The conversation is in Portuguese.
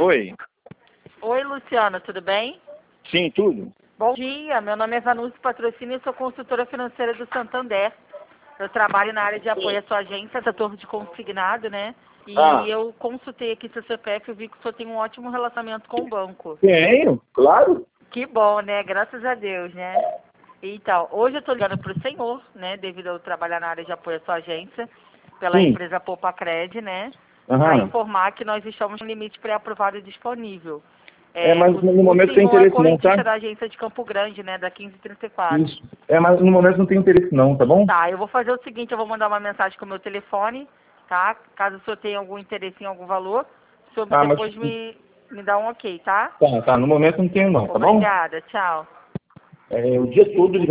Oi. Oi, Luciana, tudo bem? Sim, tudo? Bom dia, meu nome é Vanucci Patrocínio e sou consultora financeira do Santander. Eu trabalho na área de apoio à sua agência, setor de consignado, né? E eu consultei aqui seu CPF e vi que o senhor tem um ótimo relacionamento com o banco. Tenho, claro. Que bom, né? Graças a Deus, né? Então, hoje eu estou ligando para o senhor, né? Devido a eu trabalhar na área de apoio à sua agência, pela Sim. empresa Poupacred, né? Para Aham. informar que nós estamos com limite pré-aprovado e disponível. Mas no momento não tem senhor é interesse não, correntista tá? da agência de Campo Grande, né? Da 1534. Isso. Mas no momento não tem interesse não, tá bom? Tá, eu vou fazer o seguinte, eu vou mandar uma mensagem com o meu telefone, tá? Caso o senhor tenha algum interesse em algum valor, o senhor Mas... depois me dá um ok, tá? Tá, no momento não tenho não, tá bom? Obrigada, tchau. O dia todo